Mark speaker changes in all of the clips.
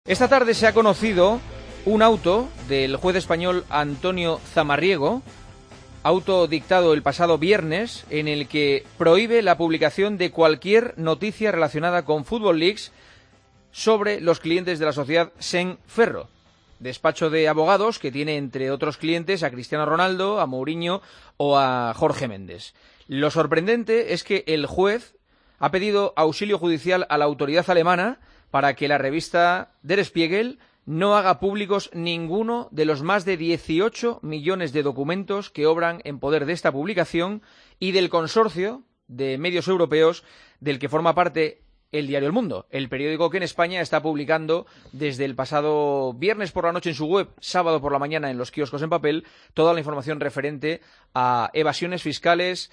Speaker 1: Esta tarde se ha conocido un auto del juez español Antonio Zamarriego, auto dictado el pasado viernes, en el que prohíbe la publicación de cualquier noticia relacionada con Football Leaks sobre los clientes de la sociedad Sen Ferro, despacho de abogados que tiene entre otros clientes a Cristiano Ronaldo, a Mourinho o a Jorge Méndez. Lo sorprendente es que el juez ha pedido auxilio judicial a la autoridad alemana para que la revista Der Spiegel no haga públicos ninguno de los más de 18 millones de documentos que obran en poder de esta publicación y del consorcio de medios europeos del que forma parte el diario El Mundo, el periódico que en España está publicando desde el pasado viernes por la noche en su web, sábado por la mañana en los kioscos en papel, toda la información referente a evasiones fiscales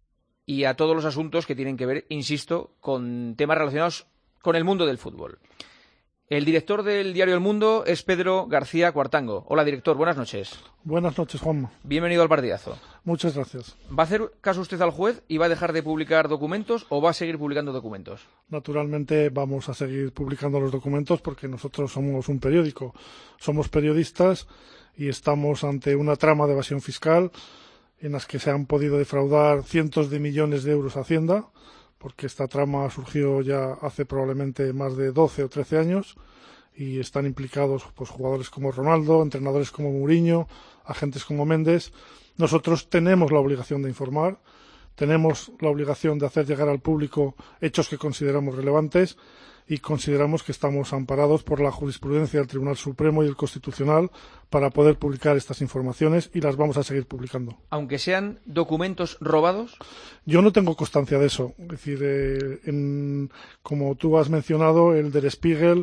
Speaker 1: y a todos los asuntos que tienen que ver, insisto, con temas relacionados con el mundo del fútbol. El director del diario El Mundo es Pedro García Cuartango. Hola, director, buenas noches.
Speaker 2: Buenas noches, Juanma.
Speaker 1: Bienvenido al partidazo.
Speaker 2: Muchas gracias.
Speaker 1: ¿Va a hacer caso usted al juez y va a dejar de publicar documentos o va a seguir publicando documentos?
Speaker 2: Naturalmente vamos a seguir publicando los documentos porque nosotros somos un periódico. Somos periodistas y estamos ante una trama de evasión fiscal en las que se han podido defraudar cientos de millones de euros a Hacienda, porque esta trama surgió ya hace probablemente más de 12 o 13 años y están implicados pues jugadores como Ronaldo, entrenadores como Mourinho, agentes como Méndez. Nosotros tenemos la obligación de informar, tenemos la obligación de hacer llegar al público hechos que consideramos relevantes y consideramos que estamos amparados por la jurisprudencia del Tribunal Supremo y el Constitucional para poder publicar estas informaciones y las vamos a seguir publicando.
Speaker 1: ¿Aunque sean documentos robados?
Speaker 2: Yo no tengo constancia de eso. Es decir, como tú has mencionado, el Der Spiegel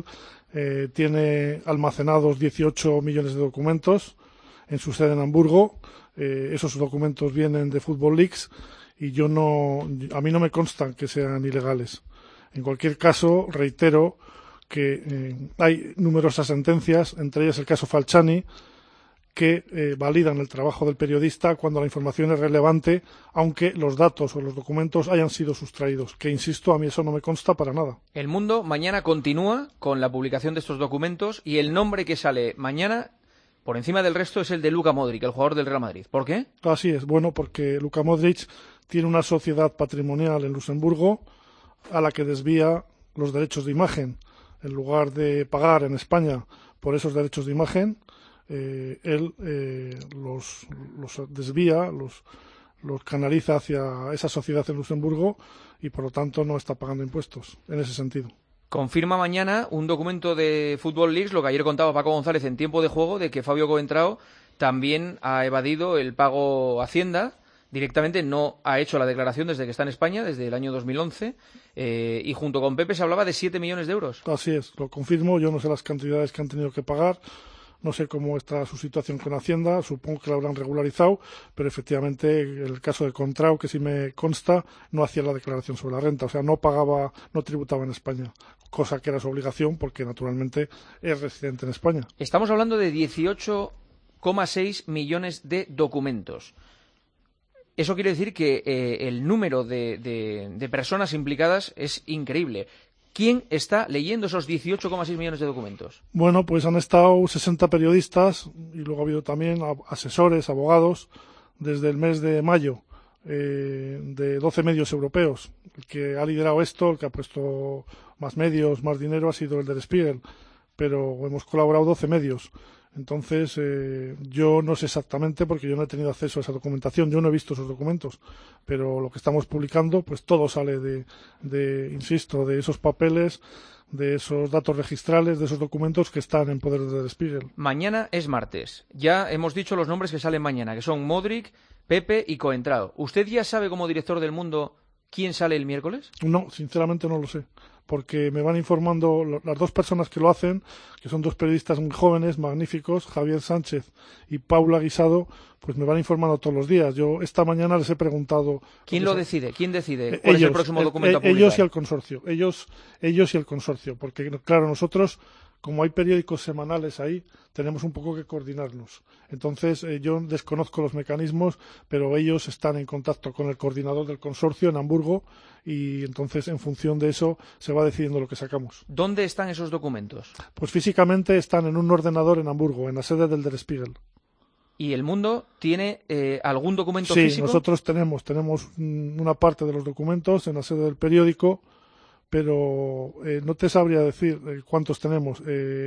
Speaker 2: tiene almacenados 18 millones de documentos en su sede en Hamburgo. Esos documentos vienen de Football Leaks y a mí no me constan que sean ilegales. En cualquier caso, reitero que hay numerosas sentencias, entre ellas el caso Falciani, que validan el trabajo del periodista cuando la información es relevante, aunque los datos o los documentos hayan sido sustraídos, que, insisto, a mí eso no me consta para nada.
Speaker 1: El Mundo mañana continúa con la publicación de estos documentos y el nombre que sale mañana por encima del resto es el de Luka Modric, el jugador del Real Madrid. ¿Por qué?
Speaker 2: Así es, bueno, porque Luka Modric tiene una sociedad patrimonial en Luxemburgo a la que desvía los derechos de imagen. En lugar de pagar en España por esos derechos de imagen, él los desvía, los canaliza hacia esa sociedad en Luxemburgo y por lo tanto no está pagando impuestos en ese sentido.
Speaker 1: Confirma mañana un documento de Football Leaks, lo que ayer contaba Paco González en Tiempo de Juego, de que Fabio Coentrao también ha evadido el pago a Hacienda. Directamente no ha hecho la declaración desde que está en España, desde el año 2011, y junto con Pepe se hablaba de 7 millones de euros.
Speaker 2: Así es, lo confirmo. Yo no sé las cantidades que han tenido que pagar, no sé cómo está su situación con Hacienda, supongo que la habrán regularizado, pero efectivamente el caso de Contrao, que sí me consta, no hacía la declaración sobre la renta, o sea, no tributaba en España, cosa que era su obligación porque naturalmente es residente en España.
Speaker 1: Estamos hablando de 18,6 millones de documentos. Eso quiere decir que el número de personas implicadas es increíble. ¿Quién está leyendo esos 18,6 millones de documentos?
Speaker 2: Bueno, pues han estado 60 periodistas y luego ha habido también asesores, abogados, desde el mes de mayo, de 12 medios europeos. El que ha liderado esto, el que ha puesto más medios, más dinero, ha sido el Der Spiegel, pero hemos colaborado 12 medios. Entonces, yo no sé exactamente porque yo no he tenido acceso a esa documentación, yo no he visto esos documentos, pero lo que estamos publicando, pues todo sale insisto, de esos papeles, de esos datos registrales, de esos documentos que están en poder de Der Spiegel.
Speaker 1: Mañana es martes. Ya hemos dicho los nombres que salen mañana, que son Modric, Pepe y Coentrao. ¿Usted ya sabe como director del Mundo quién sale el miércoles?
Speaker 2: No, sinceramente no lo sé, porque me van informando las dos personas que lo hacen, que son dos periodistas muy jóvenes, magníficos, Javier Sánchez y Paula Guisado, pues me van informando todos los días. Yo esta mañana les he preguntado...
Speaker 1: ¿Quién lo decide? ¿Quién decide cuál es el próximo documento a publicar?
Speaker 2: Ellos y el consorcio. Ellos y el consorcio, porque claro, nosotros como hay periódicos semanales ahí, tenemos un poco que coordinarnos. Entonces, yo desconozco los mecanismos, pero ellos están en contacto con el coordinador del consorcio en Hamburgo y entonces, en función de eso, se va decidiendo lo que sacamos.
Speaker 1: ¿Dónde están esos documentos?
Speaker 2: Pues físicamente están en un ordenador en Hamburgo, en la sede del Der Spiegel.
Speaker 1: ¿Y El Mundo tiene algún documento
Speaker 2: sí,
Speaker 1: físico? Sí,
Speaker 2: nosotros tenemos una parte de los documentos en la sede del periódico, pero no te sabría decir cuántos tenemos.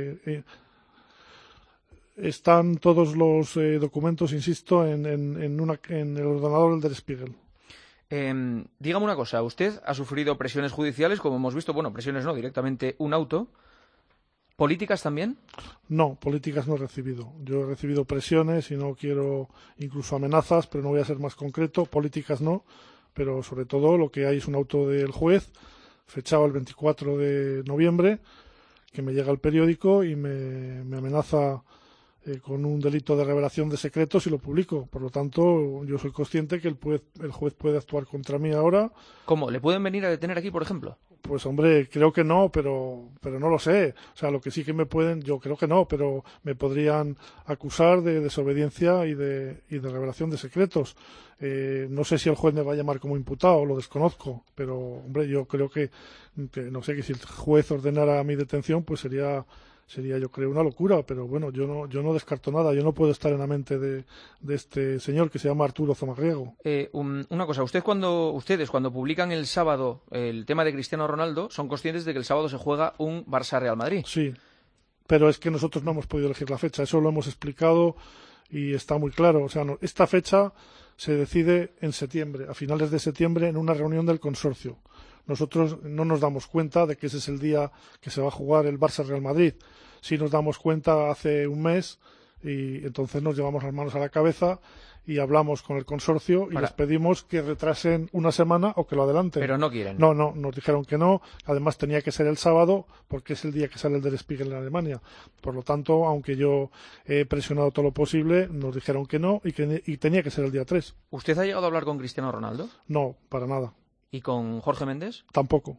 Speaker 2: Están todos los documentos, insisto, en el ordenador del Der Spiegel.
Speaker 1: Dígame una cosa, usted ha sufrido presiones judiciales, como hemos visto, bueno, presiones no, directamente un auto. ¿Políticas también?
Speaker 2: No, políticas no he recibido. Yo he recibido presiones y no quiero, incluso amenazas, pero no voy a ser más concreto. Políticas no, pero sobre todo lo que hay es un auto del juez fechado el 24 de noviembre que me llega al periódico y me amenaza con un delito de revelación de secretos y lo publico. Por lo tanto, yo soy consciente que el juez puede actuar contra mí ahora.
Speaker 1: ¿Cómo? ¿Le pueden venir a detener aquí, por ejemplo?
Speaker 2: Pues hombre, creo que no, pero no lo sé. O sea, lo que sí que me pueden, yo creo que no, pero me podrían acusar de desobediencia y de revelación de secretos. No sé si el juez me va a llamar como imputado, lo desconozco, pero hombre, yo creo que no sé, que si el juez ordenara mi detención, pues sería yo creo una locura, pero bueno, yo no descarto nada, yo no puedo estar en la mente de este señor que se llama Arturo Zamarriego.
Speaker 1: Una cosa, ustedes cuando publican el sábado el tema de Cristiano Ronaldo, son conscientes de que el sábado se juega un Barça-Real Madrid.
Speaker 2: Sí, pero es que nosotros no hemos podido elegir la fecha, eso lo hemos explicado y está muy claro. O sea, esta fecha se decide en septiembre, a finales de septiembre, en una reunión del consorcio. Nosotros no nos damos cuenta de que ese es el día que se va a jugar el Barça-Real Madrid. Sí nos damos cuenta hace un mes y entonces nos llevamos las manos a la cabeza y hablamos con el consorcio y les pedimos que retrasen una semana o que lo adelanten.
Speaker 1: Pero no quieren.
Speaker 2: No, nos dijeron que no. Además tenía que ser el sábado porque es el día que sale el Der Spiegel en Alemania. Por lo tanto, aunque yo he presionado todo lo posible, nos dijeron que no y tenía que ser el día 3.
Speaker 1: ¿Usted ha llegado a hablar con Cristiano Ronaldo?
Speaker 2: No, para nada.
Speaker 1: ¿Y con Jorge Méndez?
Speaker 2: Tampoco.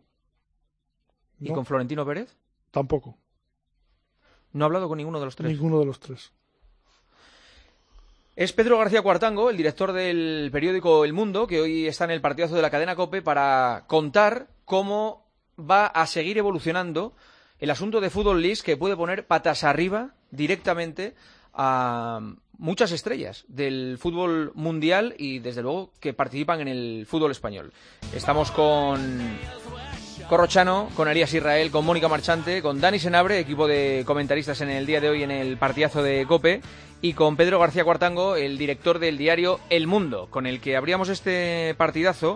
Speaker 1: ¿Y con Florentino Pérez?
Speaker 2: Tampoco.
Speaker 1: ¿No ha hablado con ninguno de los tres?
Speaker 2: Ninguno de los tres.
Speaker 1: Es Pedro García Cuartango, el director del periódico El Mundo, que hoy está en el partidazo de la cadena COPE para contar cómo va a seguir evolucionando el asunto de Football League, que puede poner patas arriba directamente a muchas estrellas del fútbol mundial y desde luego que participan en el fútbol español. Estamos con Corrochano, con Elías Israel, con Mónica Marchante, con Dani Senabre, equipo de comentaristas en el día de hoy en el partidazo de COPE, y con Pedro García Cuartango, el director del diario El Mundo, con el que abríamos este partidazo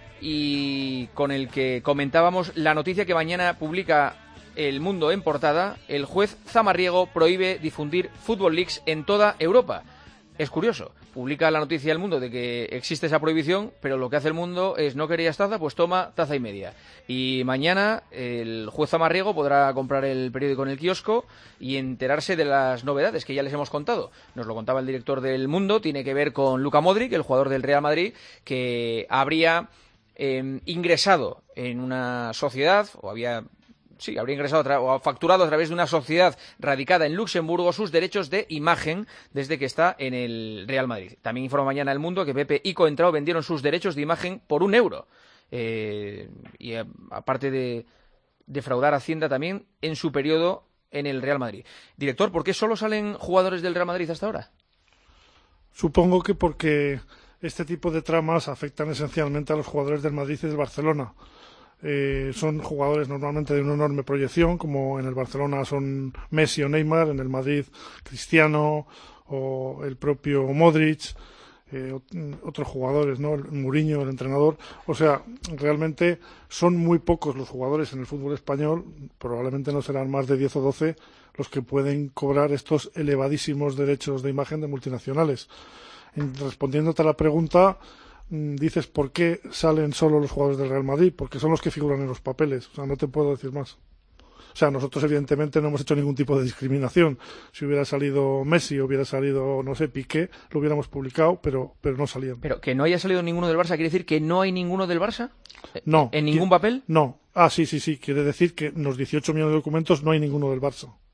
Speaker 1: y con el que comentábamos la noticia que mañana publica El Mundo en portada: el juez Zamarriego prohíbe difundir Football Leagues en toda Europa. Es curioso, publica la noticia El Mundo de que existe esa prohibición, pero lo que hace El Mundo es: no querías taza, pues toma taza y media. Y mañana el juez Zamarriego podrá comprar el periódico en el kiosco y enterarse de las novedades que ya les hemos contado. Nos lo contaba el director del Mundo, tiene que ver con Luka Modric, el jugador del Real Madrid, que habría ingresado en una sociedad, habría ingresado o facturado a través de una sociedad radicada en Luxemburgo sus derechos de imagen desde que está en el Real Madrid. También informa mañana El Mundo que Pepe y Coentrao vendieron sus derechos de imagen por €1. Y aparte de defraudar a Hacienda también en su periodo en el Real Madrid. Director, ¿por qué solo salen jugadores del Real Madrid hasta ahora?
Speaker 2: Supongo que porque este tipo de tramas afectan esencialmente a los jugadores del Madrid y del Barcelona. Son jugadores normalmente de una enorme proyección, como en el Barcelona son Messi o Neymar, en el Madrid Cristiano o el propio Modric, otros jugadores, ¿no? Mourinho, el entrenador. O sea, realmente son muy pocos los jugadores en el fútbol español, probablemente no serán más de 10 o 12 los que pueden cobrar estos elevadísimos derechos de imagen de multinacionales. Respondiéndote a la pregunta, dices por qué salen solo los jugadores del Real Madrid, porque son los que figuran en los papeles. O sea, no te puedo decir más. O sea, nosotros evidentemente no hemos hecho ningún tipo de discriminación. Si hubiera salido Messi o hubiera salido, no sé, Piqué, lo hubiéramos publicado, pero no salían.
Speaker 1: Pero que no haya salido ninguno del Barça, ¿quiere decir que no hay ninguno del Barça?
Speaker 2: No.
Speaker 1: ¿En ningún papel?
Speaker 2: No. Sí. Quiere decir que en los 18 millones de documentos no hay ninguno del Barça.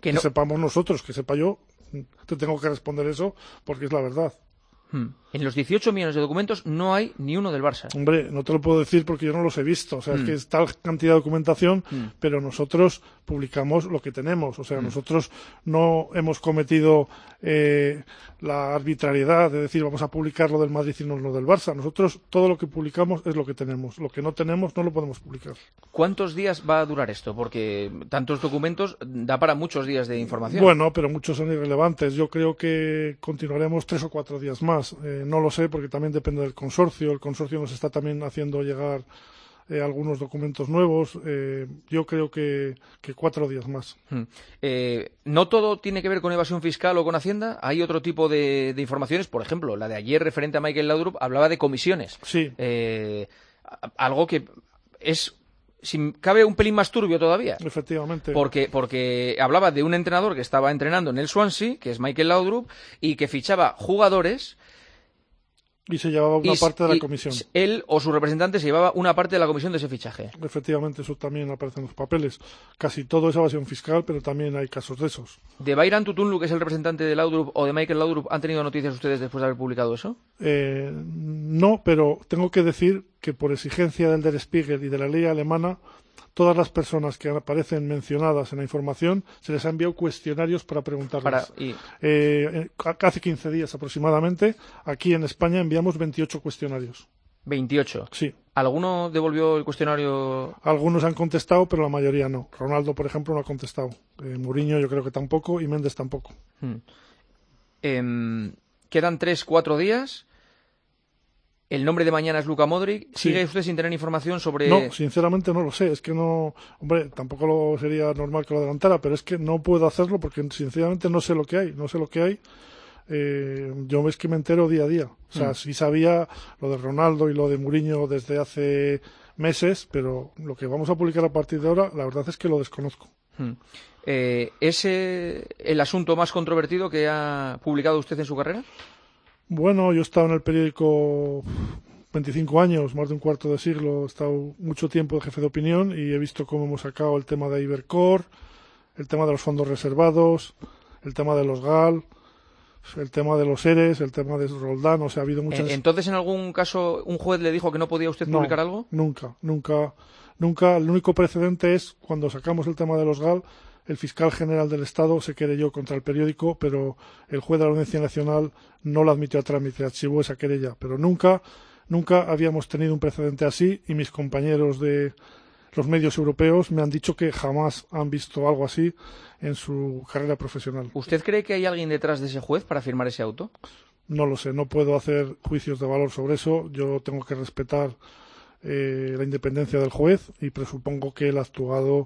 Speaker 2: Que sepamos nosotros, que sepa yo, te tengo que responder eso porque es la verdad.
Speaker 1: En los 18 millones de documentos no hay ni uno del Barça.
Speaker 2: Hombre, no te lo puedo decir porque yo no los he visto. O sea, es que es tal cantidad de documentación, pero nosotros publicamos lo que tenemos. O sea, nosotros no hemos cometido la arbitrariedad de decir vamos a publicar lo del Madrid y no lo del Barça. Nosotros todo lo que publicamos es lo que tenemos. Lo que no tenemos no lo podemos publicar.
Speaker 1: ¿Cuántos días va a durar esto? Porque tantos documentos da para muchos días de información.
Speaker 2: Bueno, pero muchos son irrelevantes. Yo creo que continuaremos 3 o 4 días más. No lo sé porque también depende del consorcio. El consorcio nos está también haciendo llegar algunos documentos nuevos. Yo creo que 4 días más.
Speaker 1: ¿No todo tiene que ver con evasión fiscal o con Hacienda? ¿Hay otro tipo de informaciones? Por ejemplo, la de ayer referente a Michael Laudrup hablaba de comisiones.
Speaker 2: Sí.
Speaker 1: Algo que es, si cabe, un pelín más turbio todavía.
Speaker 2: Efectivamente.
Speaker 1: Porque hablaba de un entrenador que estaba entrenando en el Swansea, que es Michael Laudrup, y que fichaba jugadores.
Speaker 2: Y se llevaba una parte de la comisión.
Speaker 1: Él o su representante se llevaba una parte de la comisión de ese fichaje.
Speaker 2: Efectivamente, eso también aparece en los papeles. Casi todo es evasión fiscal, pero también hay casos de esos.
Speaker 1: ¿De Bayram Tutunlu, que es el representante de Laudrup, o de Michael Laudrup, han tenido noticias ustedes después de haber publicado eso?
Speaker 2: No, pero tengo que decir que por exigencia del Der Spiegel y de la ley alemana, todas las personas que aparecen mencionadas en la información se les ha enviado cuestionarios para preguntarles. Hace 15 días aproximadamente, aquí en España enviamos 28 cuestionarios.
Speaker 1: 28.
Speaker 2: Sí.
Speaker 1: ¿Alguno devolvió el cuestionario?
Speaker 2: Algunos han contestado, pero la mayoría no. Ronaldo, por ejemplo, no ha contestado. Mourinho yo creo que tampoco y Méndez tampoco.
Speaker 1: Quedan 3-4 días. El nombre de mañana es Luka Modric. ¿Sigue usted sin tener información sobre...?
Speaker 2: No, sinceramente no lo sé. Es que no... Hombre, tampoco sería normal que lo adelantara, pero es que no puedo hacerlo porque sinceramente no sé lo que hay. No sé lo que hay. Yo es que me entero día a día. O sea, sí sabía lo de Ronaldo y lo de Mourinho desde hace meses, pero lo que vamos a publicar a partir de ahora, la verdad es que lo desconozco.
Speaker 1: ¿Es el asunto más controvertido que ha publicado usted en su carrera?
Speaker 2: Bueno, yo he estado en el periódico 25 años, más de un cuarto de siglo, he estado mucho tiempo de jefe de opinión y he visto cómo hemos sacado el tema de Ibercore, el tema de los fondos reservados, el tema de los GAL, el tema de los ERES, el tema de Roldán, o sea, ha habido muchas...
Speaker 1: ¿Entonces en algún caso un juez le dijo que no podía usted publicar algo?
Speaker 2: Nunca. El único precedente es cuando sacamos el tema de los GAL, el fiscal general del Estado se querelló contra el periódico, pero el juez de la Audiencia Nacional no lo admitió a trámite, archivó esa querella. Pero nunca habíamos tenido un precedente así y mis compañeros de los medios europeos me han dicho que jamás han visto algo así en su carrera profesional.
Speaker 1: ¿Usted cree que hay alguien detrás de ese juez para firmar ese auto?
Speaker 2: No lo sé, no puedo hacer juicios de valor sobre eso. Yo tengo que respetar la independencia del juez y presupongo que él ha actuado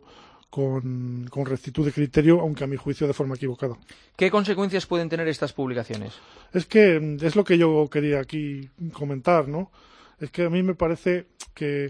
Speaker 2: con rectitud de criterio, aunque a mi juicio de forma equivocada.
Speaker 1: ¿Qué consecuencias pueden tener estas publicaciones?
Speaker 2: Es que es lo que yo quería aquí comentar, ¿no? Es que a mí me parece que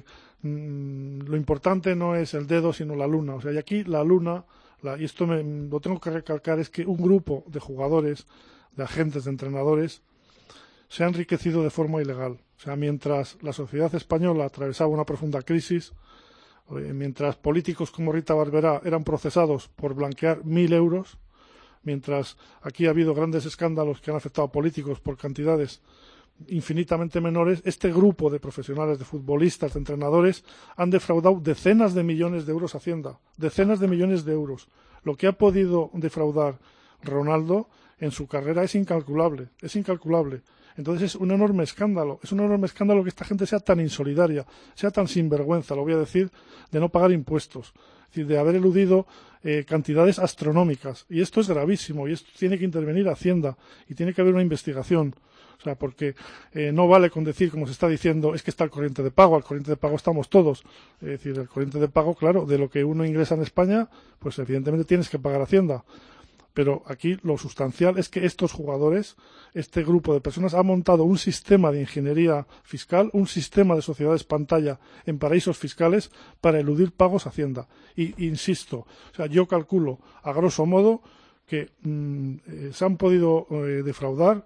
Speaker 2: lo importante no es el dedo, sino la luna. O sea, y aquí la luna, y esto lo tengo que recalcar, es que un grupo de jugadores, de agentes, de entrenadores, se ha enriquecido de forma ilegal. O sea, mientras la sociedad española atravesaba una profunda crisis, mientras políticos como Rita Barberá eran procesados por blanquear 1.000 euros, mientras aquí ha habido grandes escándalos que han afectado a políticos por cantidades infinitamente menores, este grupo de profesionales, de futbolistas, de entrenadores, han defraudado decenas de millones de euros a Hacienda, decenas de millones de euros. Lo que ha podido defraudar Ronaldo en su carrera es incalculable, Entonces es un enorme escándalo que esta gente sea tan insolidaria, sea tan sinvergüenza, lo voy a decir, de no pagar impuestos, es decir, de haber eludido cantidades astronómicas. Y esto es gravísimo y esto tiene que intervenir Hacienda y tiene que haber una investigación. O sea, porque no vale con decir, como se está diciendo, es que está el corriente de pago. Al corriente de pago estamos todos. Es decir, el corriente de pago, claro, de lo que uno ingresa en España, pues evidentemente tienes que pagar Hacienda. Pero aquí lo sustancial es que estos jugadores, este grupo de personas, ha montado un sistema de ingeniería fiscal, un sistema de sociedades pantalla en paraísos fiscales para eludir pagos a Hacienda. Y insisto, o sea, yo calculo a grosso modo que se han podido defraudar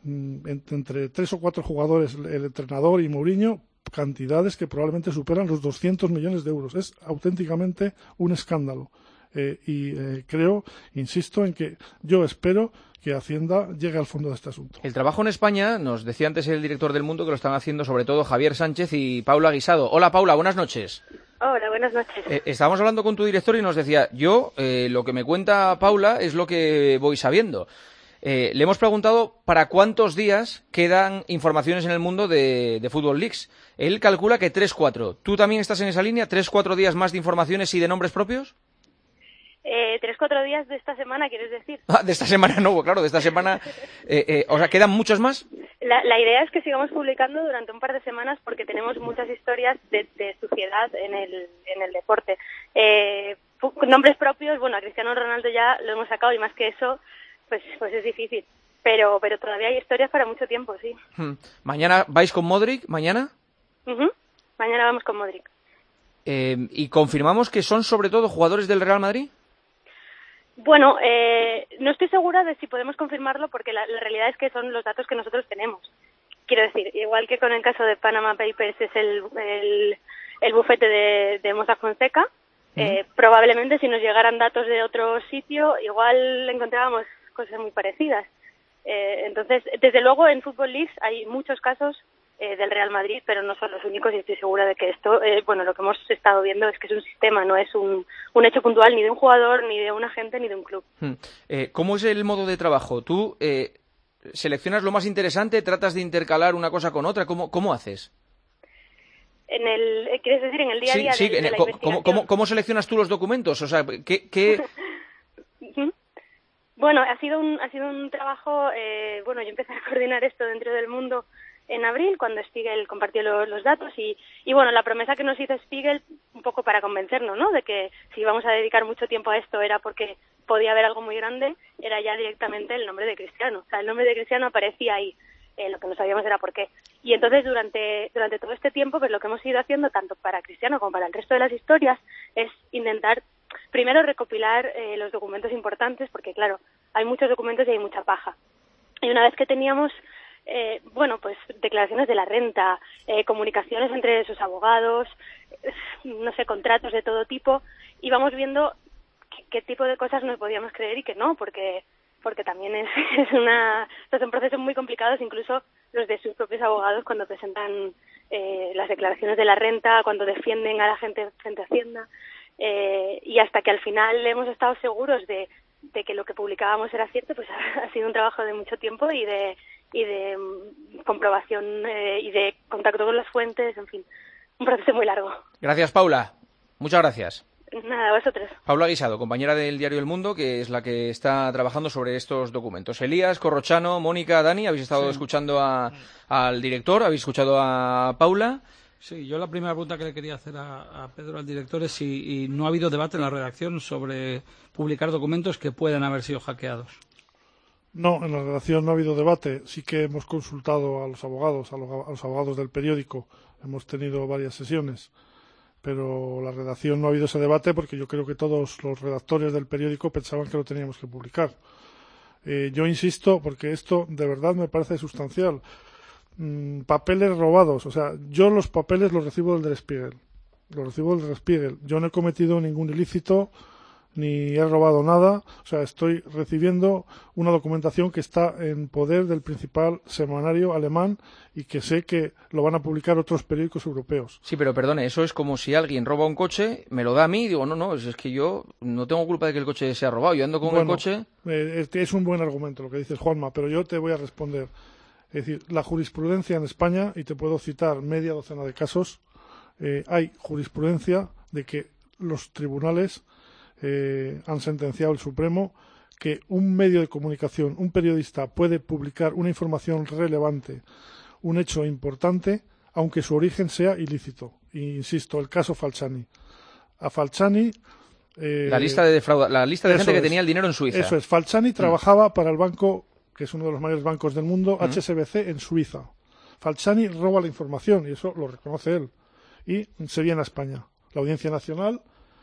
Speaker 2: entre 3 o 4 jugadores, el entrenador y Mourinho, cantidades que probablemente superan los 200 millones de euros. Es auténticamente un escándalo. creo, insisto en que yo espero que Hacienda llegue al fondo de este asunto.
Speaker 1: El trabajo en España, nos decía antes el director del Mundo, que lo están haciendo sobre todo Javier Sánchez y Paula Guisado. Hola Paula, buenas noches.
Speaker 3: Hola, buenas noches.
Speaker 1: Estábamos hablando con tu director y nos decía, yo lo que me cuenta Paula es lo que voy sabiendo. Le hemos preguntado para cuántos días quedan informaciones en el mundo de Football Leaks. Él calcula que 3-4. ¿Tú también estás en esa línea? ¿3-4 días más de informaciones y de nombres propios?
Speaker 3: 3-4 días de esta semana, ¿quieres decir?
Speaker 1: Ah, de esta semana no, claro, de esta semana. O sea, ¿quedan muchos más?
Speaker 3: La idea es que sigamos publicando durante un par de semanas porque tenemos muchas historias de suciedad en el deporte. Nombres propios, bueno, a Cristiano Ronaldo ya lo hemos sacado y más que eso, pues es difícil. Pero todavía hay historias para mucho tiempo, sí.
Speaker 1: ¿Mañana vais con Modric? ¿Mañana?
Speaker 3: Mañana vamos con Modric.
Speaker 1: ¿Y confirmamos que son sobre todo jugadores del Real Madrid?
Speaker 3: Bueno, no estoy segura de si podemos confirmarlo porque la realidad es que son los datos que nosotros tenemos. Quiero decir, igual que con el caso de Panama Papers es el bufete de Mossack Fonseca, probablemente si nos llegaran datos de otro sitio, igual encontrábamos cosas muy parecidas. Entonces, desde luego en Football Leaks hay muchos casos del Real Madrid, pero no son los únicos y estoy segura de que esto, lo que hemos estado viendo es que es un sistema, no es un hecho puntual ni de un jugador, ni de un agente, ni de un club.
Speaker 1: ¿Cómo es el modo de trabajo? ¿Tú seleccionas lo más interesante, tratas de intercalar una cosa con otra? ¿Cómo haces?
Speaker 3: ¿Quieres decir en el día a día de la investigación?
Speaker 1: ¿Cómo seleccionas tú los documentos? O sea, ¿qué...
Speaker 3: Bueno, ha sido un trabajo, yo empecé a coordinar esto dentro del Mundo en abril, cuando Spiegel compartió los datos y la promesa que nos hizo Spiegel, un poco para convencernos, ¿no?, de que si íbamos a dedicar mucho tiempo a esto era porque podía haber algo muy grande, era ya directamente el nombre de Cristiano. O sea, el nombre de Cristiano aparecía ahí, lo que no sabíamos era por qué. Y entonces durante todo este tiempo, pues lo que hemos ido haciendo, tanto para Cristiano como para el resto de las historias, es intentar primero recopilar los documentos importantes, porque claro, hay muchos documentos y hay mucha paja. Y una vez que teníamos pues declaraciones de la renta, comunicaciones entre sus abogados, contratos de todo tipo, íbamos viendo qué tipo de cosas nos podíamos creer y qué no, porque también son procesos muy complicados, incluso los de sus propios abogados cuando presentan las declaraciones de la renta, cuando defienden a la gente frente a Hacienda, y hasta que al final hemos estado seguros de que lo que publicábamos era cierto, pues ha sido un trabajo de mucho tiempo y de comprobación y de contacto con las fuentes, en fin, un proceso muy largo.
Speaker 1: Gracias, Paula. Muchas gracias.
Speaker 3: Nada, vosotros.
Speaker 1: Paula Guisado, compañera del diario El Mundo, que es la que está trabajando sobre estos documentos. Elías, Corrochano, Mónica, Dani, habéis estado escuchando al director, habéis escuchado a Paula.
Speaker 4: Sí, yo la primera pregunta que le quería hacer a Pedro, al director, es si no ha habido debate en la redacción sobre publicar documentos que puedan haber sido hackeados.
Speaker 2: No, en la redacción no ha habido debate. Sí que hemos consultado a los abogados del periódico. Hemos tenido varias sesiones. Pero la redacción no ha habido ese debate porque yo creo que todos los redactores del periódico pensaban que lo teníamos que publicar. Yo insisto, porque esto de verdad me parece sustancial. Papeles robados. O sea, yo los papeles los recibo del Der Spiegel. Yo no he cometido ningún ilícito ni he robado nada, o sea, estoy recibiendo una documentación que está en poder del principal semanario alemán y que sé que lo van a publicar otros periódicos europeos.
Speaker 1: Sí, pero perdone, eso es como si alguien roba un coche, me lo da a mí y digo, no, es que yo no tengo culpa de que el coche sea robado, yo ando con el coche...
Speaker 2: Es un buen argumento lo que dices, Juanma, pero yo te voy a responder. Es decir, la jurisprudencia en España, y te puedo citar media docena de casos, hay jurisprudencia de que los tribunales han sentenciado el Supremo que un medio de comunicación, un periodista puede publicar una información relevante, un hecho importante, aunque su origen sea ilícito. E insisto, el caso Falciani. A Falciani...
Speaker 1: la lista de gente que tenía el dinero en Suiza.
Speaker 2: Eso es. Falciani trabajaba para el banco, que es uno de los mayores bancos del mundo, HSBC, en Suiza. Falciani roba la información, y eso lo reconoce él. Y se viene a España. La Audiencia Nacional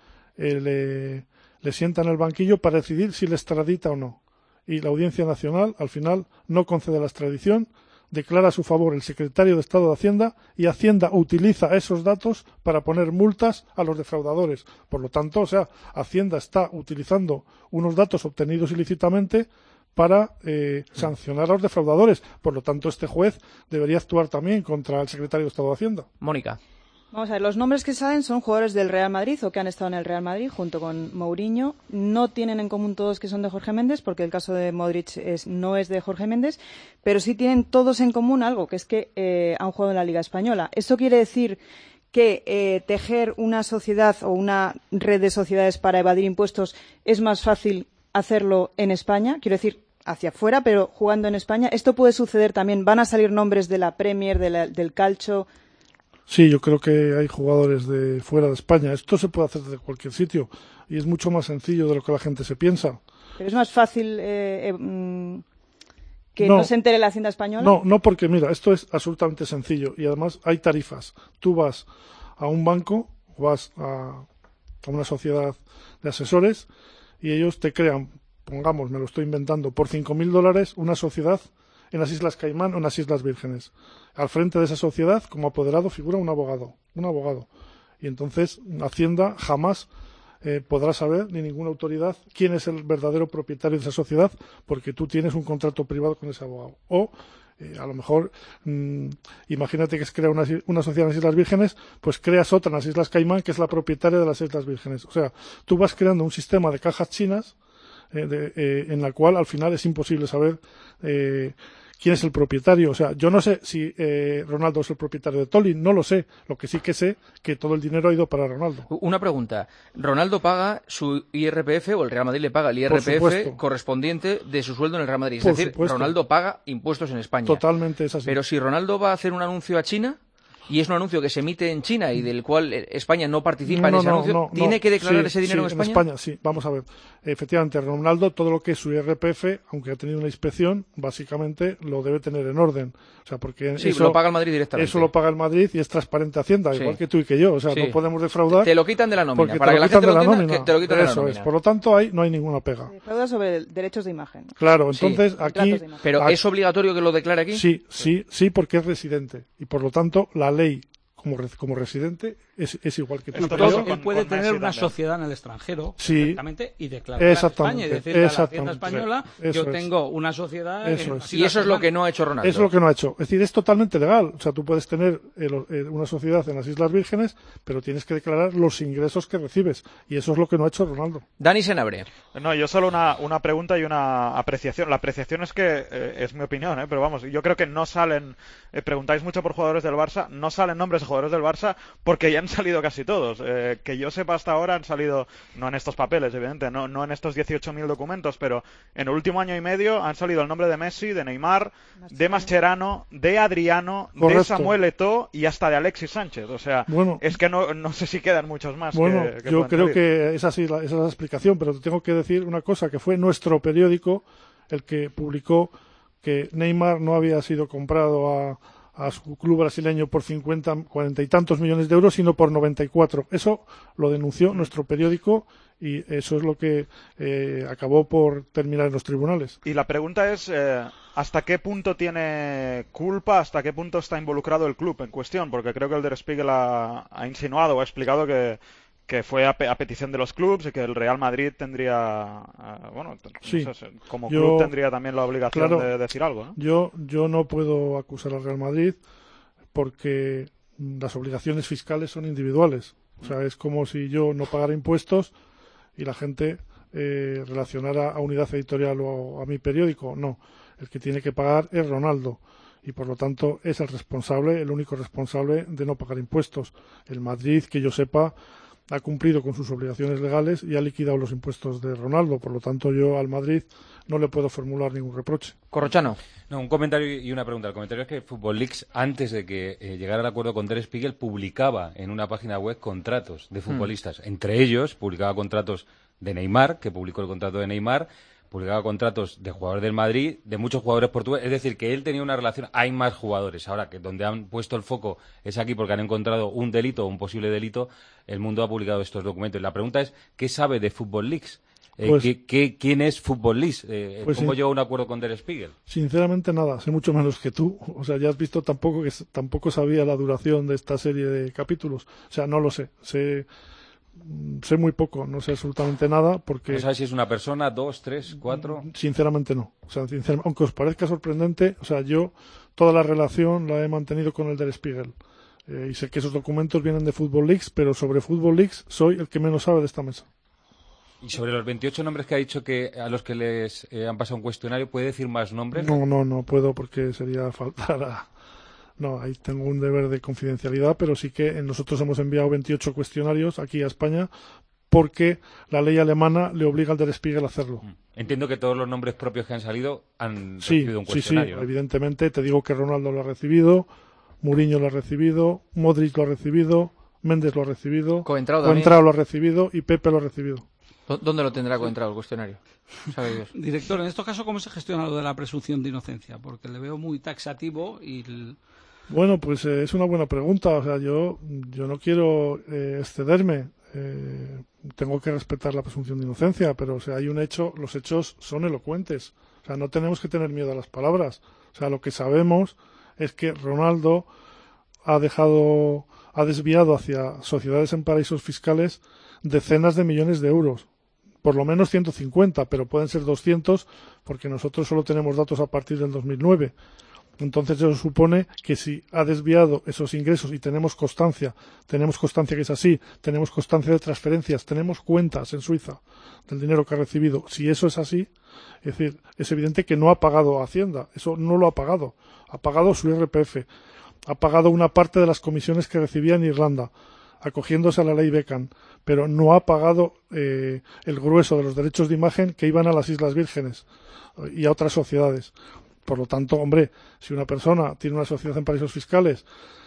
Speaker 2: le sienta en el banquillo para decidir si le extradita o no. Y la Audiencia Nacional, al final, no concede la extradición, declara a su favor el secretario de Estado de Hacienda y Hacienda utiliza esos datos para poner multas a los defraudadores. Por lo tanto, o sea, Hacienda está utilizando unos datos obtenidos ilícitamente para sancionar a los defraudadores. Por lo tanto, este juez debería actuar también contra el secretario de Estado de Hacienda.
Speaker 1: Mónica.
Speaker 5: Vamos a ver, los nombres que salen son jugadores del Real Madrid o que han estado en el Real Madrid junto con Mourinho. No tienen en común todos que son de Jorge Méndez, porque el caso de Modric no es de Jorge Méndez, pero sí tienen todos en común algo, que es que han jugado en la Liga Española. ¿Eso quiere decir que tejer una sociedad o una red de sociedades para evadir impuestos es más fácil hacerlo en España? Quiero decir, hacia afuera, pero jugando en España. ¿Esto puede suceder también? ¿Van a salir nombres de la Premier, del Calcio?
Speaker 2: Sí, yo creo que hay jugadores de fuera de España. Esto se puede hacer desde cualquier sitio y es mucho más sencillo de lo que la gente se piensa.
Speaker 5: ¿Pero es más fácil que no se entere la Hacienda española?
Speaker 2: No, porque mira, esto es absolutamente sencillo y además hay tarifas. Tú vas a un banco, vas a una sociedad de asesores y ellos te crean, pongamos, me lo estoy inventando, por $5.000 una sociedad en las Islas Caimán o en las Islas Vírgenes. Al frente de esa sociedad, como apoderado, figura un abogado. Y entonces Hacienda jamás podrá saber, ni ninguna autoridad, quién es el verdadero propietario de esa sociedad, porque tú tienes un contrato privado con ese abogado. O, a lo mejor, imagínate que es crear una sociedad en las Islas Vírgenes, pues creas otra en las Islas Caimán, que es la propietaria de las Islas Vírgenes. O sea, tú vas creando un sistema de cajas chinas en la cual al final es imposible saber quién es el propietario. O sea, yo no sé si Ronaldo es el propietario de Tolly, no lo sé. Lo que sí que sé que todo el dinero ha ido para Ronaldo.
Speaker 1: Una pregunta. ¿Ronaldo paga su IRPF o el Real Madrid le paga el IRPF correspondiente de su sueldo en el Real Madrid? Es decir, Ronaldo paga impuestos en España.
Speaker 2: Totalmente es así.
Speaker 1: Pero si Ronaldo va a hacer un anuncio a China y es un anuncio que se emite en China y del cual España no participa en ese anuncio, ¿tiene que declarar ese dinero en España?
Speaker 2: En España, sí. Vamos a ver. Efectivamente, Ronaldo, todo lo que es su IRPF, aunque ha tenido una inspección, básicamente lo debe tener en orden. O sea, porque eso
Speaker 1: lo paga el Madrid directamente.
Speaker 2: Eso lo paga el Madrid y es transparente Hacienda, igual que tú y que yo. O sea, no podemos defraudar.
Speaker 1: Te lo quitan de la nómina.
Speaker 2: Para que la gente lo entienda,
Speaker 1: te lo quitan de la nómina.
Speaker 2: Eso es. Por lo tanto, no hay ninguna pega.
Speaker 5: Defrauda sobre derechos de imagen.
Speaker 2: Claro, entonces aquí...
Speaker 1: ¿Pero es obligatorio que lo declare aquí?
Speaker 2: Sí, porque es residente. Y por lo tanto, la ley como residente es igual que tú.
Speaker 4: Él puede tener una sociedad en el extranjero perfectamente y declararla en España y decirle a la Hacienda española yo tengo una sociedad
Speaker 1: y eso es lo que no ha hecho Ronaldo.
Speaker 2: Eso es lo que no ha hecho. Es decir, es totalmente legal. O sea, tú puedes tener una sociedad en las Islas Vírgenes, pero tienes que declarar los ingresos que recibes. Y eso es lo que no ha hecho Ronaldo.
Speaker 1: Dani Senabre.
Speaker 6: No, yo solo una pregunta y una apreciación. La apreciación es que, es mi opinión, pero vamos, yo creo que no salen, preguntáis mucho por jugadores del Barça, no salen nombres de jugadores del Barça porque ya han salido casi todos. Que yo sepa hasta ahora han salido, no en estos papeles, evidente, no en estos 18.000 documentos, pero en el último año y medio han salido el nombre de Messi, de Neymar, de Mascherano, de Adriano, de Samuel Eto'o y hasta de Alexis Sánchez. O sea, es que no sé si quedan muchos más.
Speaker 2: Bueno, yo creo que esa es la explicación, pero te tengo que decir una cosa, que fue nuestro periódico el que publicó que Neymar no había sido comprado a su club brasileño por 40 y tantos millones de euros, sino por 94. Eso lo denunció nuestro periódico y eso es lo que acabó por terminar en los tribunales.
Speaker 6: Y la pregunta es, ¿hasta qué punto tiene culpa, hasta qué punto está involucrado el club en cuestión? Porque creo que el Der Spiegel ha insinuado o ha explicado que fue a petición de los clubes y que el Real Madrid tendría, como club tendría también la obligación de decir algo, ¿no?
Speaker 2: Yo no puedo acusar al Real Madrid porque las obligaciones fiscales son individuales. O sea, es como si yo no pagara impuestos y la gente relacionara a Unidad Editorial o a mi periódico. No, el que tiene que pagar es Ronaldo. Y por lo tanto es el único responsable de no pagar impuestos. El Madrid, que yo sepa, ha cumplido con sus obligaciones legales y ha liquidado los impuestos de Ronaldo. Por lo tanto, yo al Madrid no le puedo formular ningún reproche.
Speaker 1: Corrochano.
Speaker 7: No, un comentario y una pregunta. El comentario es que Football Leaks, antes de que llegara al acuerdo con Der Spiegel, publicaba en una página web contratos de futbolistas. Entre ellos, publicaba contratos de Neymar, que publicó el contrato de Neymar, publicaba contratos de jugadores del Madrid, de muchos jugadores portugueses, es decir, que él tenía una relación, hay más jugadores. Ahora que donde han puesto el foco es aquí porque han encontrado un delito o un posible delito, el Mundo ha publicado estos documentos. La pregunta es, ¿qué sabe de Football Leaks?
Speaker 2: Pues,
Speaker 7: ¿quién es Football Leaks?
Speaker 2: Pues
Speaker 7: ¿Cómo
Speaker 2: sí.
Speaker 7: llegó a un acuerdo con Der Spiegel?
Speaker 2: Sinceramente nada, sé mucho menos que tú. O sea, ya has visto tampoco sabía la duración de esta serie de capítulos. O sea, no lo sé. Sé muy poco, no sé absolutamente nada porque...
Speaker 7: ¿No sabes si es una persona, 2, 3, 4?
Speaker 2: Sinceramente no. O sea, aunque os parezca sorprendente, o sea, yo toda la relación la he mantenido con el Der Spiegel. Y sé que esos documentos vienen de Football Leaks, pero sobre Football Leaks soy el que menos sabe de esta mesa.
Speaker 7: Y sobre los 28 nombres que ha dicho que a los que les han pasado un cuestionario, ¿puede decir más nombres?
Speaker 2: No puedo porque sería faltar a... No, ahí tengo un deber de confidencialidad, pero sí que nosotros hemos enviado 28 cuestionarios aquí a España porque la ley alemana le obliga al Der Spiegel a hacerlo.
Speaker 7: Entiendo que todos los nombres propios que han salido han recibido un cuestionario.
Speaker 2: Sí,
Speaker 7: ¿no?
Speaker 2: Evidentemente. Te digo que Ronaldo lo ha recibido, Mourinho lo ha recibido, Modric lo ha recibido, Méndez lo ha recibido,
Speaker 1: Coentrao
Speaker 2: lo ha recibido y Pepe lo ha recibido.
Speaker 1: ¿Dónde lo tendrá Coentrao el cuestionario? Sabe Dios.
Speaker 4: Director, en estos casos, ¿cómo se gestiona lo de la presunción de inocencia? Porque le veo muy taxativo y...
Speaker 2: Bueno, pues es una buena pregunta. O sea, yo no quiero excederme. Tengo que respetar la presunción de inocencia, pero o sea, hay un hecho, los hechos son elocuentes. O sea, no tenemos que tener miedo a las palabras. O sea, lo que sabemos es que Ronaldo ha desviado hacia sociedades en paraísos fiscales decenas de millones de euros. Por lo menos 150, pero pueden ser 200 porque nosotros solo tenemos datos a partir del 2009. Entonces eso supone que si ha desviado esos ingresos y tenemos constancia que es así, tenemos constancia de transferencias, tenemos cuentas en Suiza del dinero que ha recibido, si eso es así, es decir, es evidente que no ha pagado a Hacienda, eso no lo ha pagado su IRPF, ha pagado una parte de las comisiones que recibía en Irlanda, acogiéndose a la ley Beckham, pero no ha pagado el grueso de los derechos de imagen que iban a las Islas Vírgenes y a otras sociedades. Por lo tanto, hombre, si una persona tiene una sociedad en paraísos fiscales,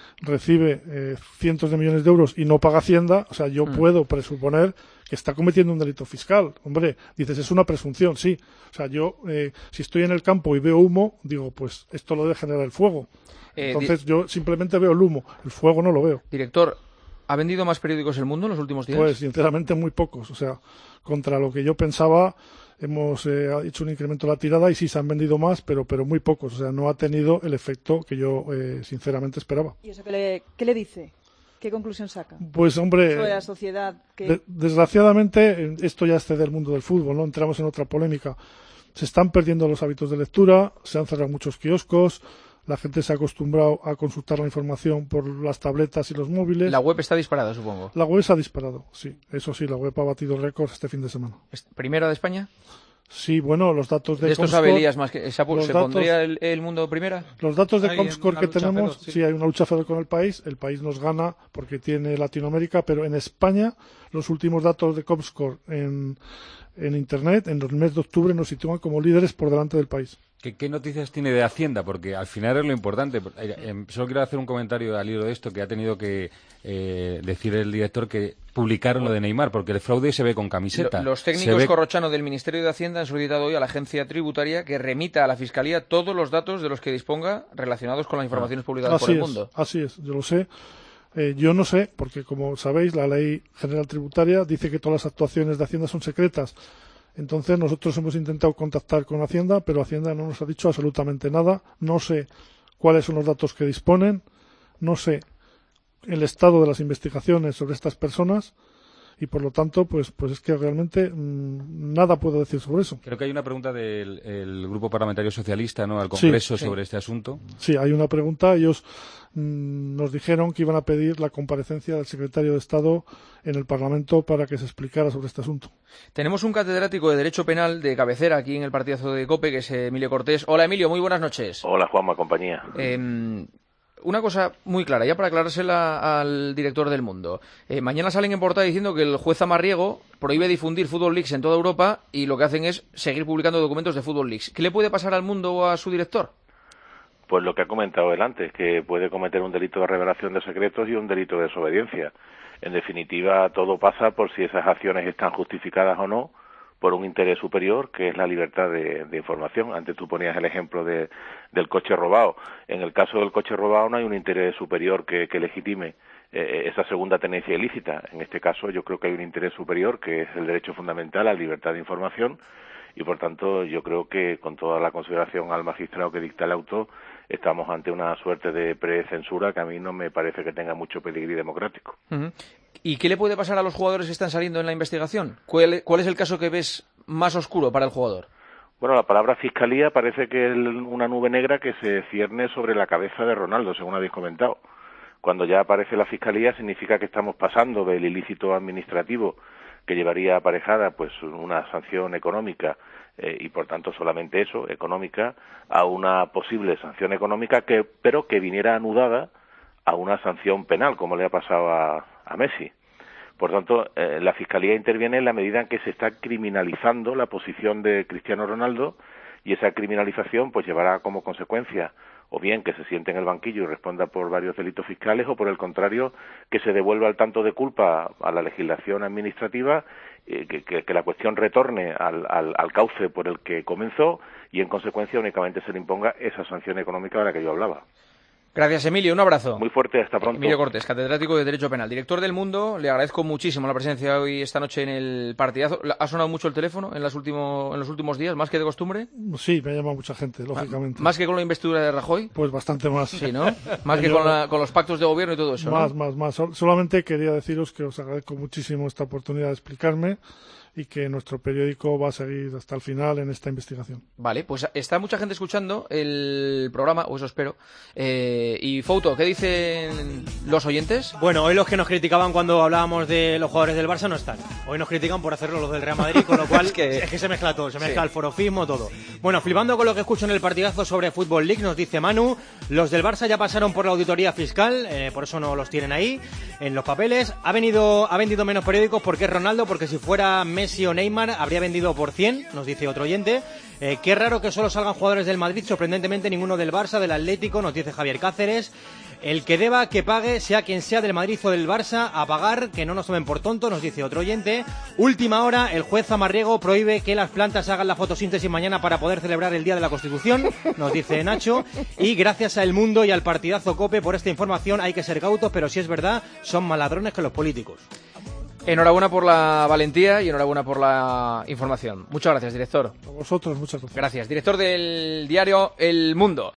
Speaker 2: recibe cientos de millones de euros y no paga Hacienda, o sea, yo puedo presuponer que está cometiendo un delito fiscal. Hombre, dices, es una presunción, sí. O sea, yo, si estoy en el campo y veo humo, digo, pues esto lo debe generar el fuego. Entonces, yo simplemente veo el humo, el fuego no lo veo.
Speaker 1: Director, ¿ha vendido más periódicos El Mundo en los últimos días?
Speaker 2: Pues, sinceramente, muy pocos. O sea, contra lo que yo pensaba, hemos hecho un incremento de la tirada y sí se han vendido más, pero muy pocos. O sea, no ha tenido el efecto que yo sinceramente esperaba.
Speaker 5: ¿Y eso qué le dice? ¿Qué conclusión saca?
Speaker 2: Pues, hombre,
Speaker 5: sobre la sociedad que...
Speaker 2: desgraciadamente, esto ya excede el mundo del fútbol, ¿no? Entramos en otra polémica. Se están perdiendo los hábitos de lectura, se han cerrado muchos kioscos, la gente se ha acostumbrado a consultar la información por las tabletas y los móviles.
Speaker 1: La web está disparada, supongo.
Speaker 2: La web se ha disparado, sí. Eso sí, la web ha batido récords este fin de semana.
Speaker 1: ¿Primera de España?
Speaker 2: Sí, bueno, los datos de
Speaker 1: esto
Speaker 2: Comscore,
Speaker 1: sabe Elías más que... ¿Se pondría el Mundo primera?
Speaker 2: Los datos de Comscore que tenemos,
Speaker 4: feroz,
Speaker 2: sí, hay una lucha feroz con el país nos gana porque tiene Latinoamérica, pero en España los últimos datos de Comscore en Internet, en el mes de octubre, nos sitúan como líderes por delante del país.
Speaker 7: ¿Qué noticias tiene de Hacienda? Porque al final es lo importante. Solo quiero hacer un comentario al hilo de esto que ha tenido que decir el director que publicaron lo de Neymar, porque el fraude se ve con camiseta.
Speaker 1: Los técnicos Corrochano del Ministerio de Hacienda han solicitado hoy a la agencia tributaria que remita a la Fiscalía todos los datos de los que disponga relacionados con las informaciones publicadas por El Mundo.
Speaker 2: Así es, yo lo sé. Yo no sé, porque como sabéis, la Ley General Tributaria dice que todas las actuaciones de Hacienda son secretas. Entonces nosotros hemos intentado contactar con Hacienda, pero Hacienda no nos ha dicho absolutamente nada. No sé cuáles son los datos que disponen, no sé el estado de las investigaciones sobre estas personas y por lo tanto pues es que realmente nada puedo decir sobre eso.
Speaker 7: Creo que hay una pregunta del Grupo Parlamentario Socialista, ¿no?, al Congreso sobre este asunto.
Speaker 2: Sí, hay una pregunta. Ellos nos dijeron que iban a pedir la comparecencia del secretario de Estado en el Parlamento para que se explicara sobre este asunto.
Speaker 1: Tenemos un catedrático de Derecho Penal de cabecera aquí en el partidazo de COPE, que es Emilio Cortés. Hola, Emilio, muy buenas noches.
Speaker 8: Hola, Juanma, compañía.
Speaker 1: Una cosa muy clara, ya para aclarársela al director del Mundo. Mañana salen en portada diciendo que el juez Zamarriego prohíbe difundir Football Leaks en toda Europa y lo que hacen es seguir publicando documentos de Football Leaks. ¿Qué le puede pasar al Mundo o a su director?
Speaker 8: Pues lo que ha comentado él antes, que puede cometer un delito de revelación de secretos y un delito de desobediencia. En definitiva, todo pasa por si esas acciones están justificadas o no por un interés superior, que es la libertad de información. Antes tú ponías el ejemplo del coche robado. En el caso del coche robado no hay un interés superior que legitime esa segunda tenencia ilícita. En este caso yo creo que hay un interés superior, que es el derecho fundamental a la libertad de información, y por tanto yo creo que, con toda la consideración al magistrado que dicta el auto, estamos ante una suerte de precensura que a mí no me parece que tenga mucho peligro democrático.
Speaker 1: Uh-huh. ¿Y qué le puede pasar a los jugadores que están saliendo en la investigación? ¿Cuál es el caso que ves más oscuro para el jugador?
Speaker 8: Bueno, la palabra fiscalía parece que es una nube negra que se cierne sobre la cabeza de Ronaldo, según habéis comentado. Cuando ya aparece la fiscalía significa que estamos pasando del ilícito administrativo, que llevaría aparejada pues una sanción económica, y por tanto solamente eso, económica, a una posible sanción económica pero que viniera anudada a una sanción penal, como le ha pasado a Messi. Por tanto, la Fiscalía interviene en la medida en que se está criminalizando la posición de Cristiano Ronaldo, y esa criminalización pues llevará como consecuencia o bien que se siente en el banquillo y responda por varios delitos fiscales, o por el contrario, que se devuelva el tanto de culpa a la legislación administrativa, que la cuestión retorne al cauce por el que comenzó, y en consecuencia únicamente se le imponga esa sanción económica de la que yo hablaba.
Speaker 1: Gracias, Emilio. Un abrazo.
Speaker 8: Muy fuerte, hasta pronto.
Speaker 1: Emilio Cortés, catedrático de Derecho Penal, director del Mundo. Le agradezco muchísimo la presencia hoy, esta noche, en el partidazo. ¿Ha sonado mucho el teléfono en los últimos días, más que de costumbre?
Speaker 2: Sí, me ha llamado mucha gente, lógicamente.
Speaker 1: ¿Más que con la investidura de Rajoy?
Speaker 2: Pues bastante más.
Speaker 1: Sí, ¿no? Más que con los pactos de gobierno y todo eso, ¿no?
Speaker 2: Más. Solamente quería deciros que os agradezco muchísimo esta oportunidad de explicarme, y que nuestro periódico va a seguir hasta el final en esta investigación.
Speaker 1: Vale, pues está mucha gente escuchando el programa, o eso espero. Y Fouto, ¿qué dicen los oyentes?
Speaker 9: Bueno, hoy los que nos criticaban cuando hablábamos de los jugadores del Barça no están. Hoy nos critican por hacerlo los del Real Madrid, con lo cual es que se mezcla todo, se mezcla el forofismo, todo. Bueno, flipando con lo que escucho en el partidazo sobre Football League, nos dice Manu, los del Barça ya pasaron por la auditoría fiscal, por eso no los tienen ahí en los papeles. Ha vendido menos periódicos porque es Ronaldo, porque si fuera Messi o Neymar habría vendido por 100, nos dice otro oyente. Qué raro que solo salgan jugadores del Madrid, sorprendentemente ninguno del Barça, del Atlético, nos dice Javier Cáceres. El que deba, que pague, sea quien sea, del Madrid o del Barça, a pagar, que no nos tomen por tonto, nos dice otro oyente. Última hora, el juez Zamarriego prohíbe que las plantas hagan la fotosíntesis mañana para poder celebrar el Día de la Constitución, nos dice Nacho. Y gracias a El Mundo y al partidazo COPE por esta información. Hay que ser cautos, pero si es verdad, son más ladrones que los políticos.
Speaker 1: Enhorabuena por la valentía y enhorabuena por la información. Muchas gracias, director.
Speaker 2: A vosotros, muchas gracias.
Speaker 1: Gracias, director del diario El Mundo.